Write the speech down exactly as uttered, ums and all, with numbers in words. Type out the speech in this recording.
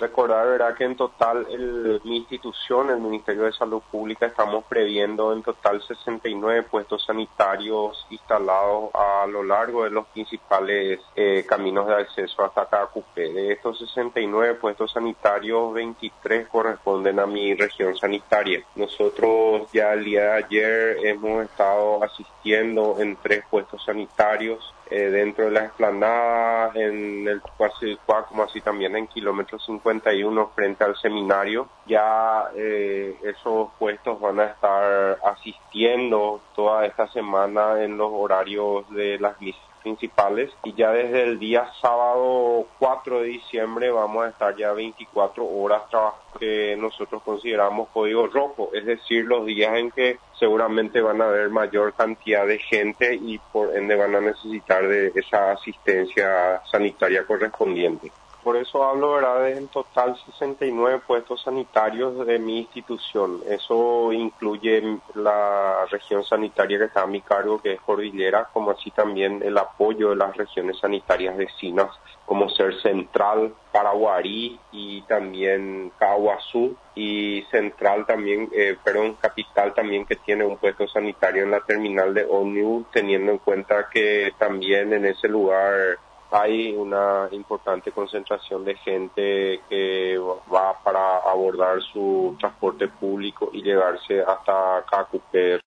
Recordar, ¿verdad?, que en total el, mi institución, el Ministerio de Salud Pública, estamos previendo en total sesenta y nueve puestos sanitarios instalados a lo largo de los principales eh, caminos de acceso hasta Caacupé. De estos sesenta y nueve puestos sanitarios, veintitrés corresponden a mi región sanitaria. Nosotros ya el día de ayer hemos estado asistiendo en tres puestos sanitarios eh, dentro de la explanada, en el Cuac, como así también en kilómetro cincuenta y uno frente al seminario. Ya eh, esos puestos van a estar asistiendo toda esta semana en los horarios de las misas principales, y ya desde el día sábado cuatro de diciembre vamos a estar ya veinticuatro horas trabajando, que nosotros consideramos código rojo, es decir, los días en que seguramente van a haber mayor cantidad de gente y por ende van a necesitar de esa asistencia sanitaria correspondiente. Por eso hablo, ¿verdad?, de en total sesenta y nueve puestos sanitarios de mi institución. Eso incluye la región sanitaria que está a mi cargo, que es Cordillera, como así también el apoyo de las regiones sanitarias vecinas, como ser Central, Paraguarí y también Caguazú, y Central también, eh, perdón, Capital también, que tiene un puesto sanitario en la terminal de ómnibus, teniendo en cuenta que también en ese lugar hay una importante concentración de gente que va para abordar su transporte público y llegarse hasta Caacupé.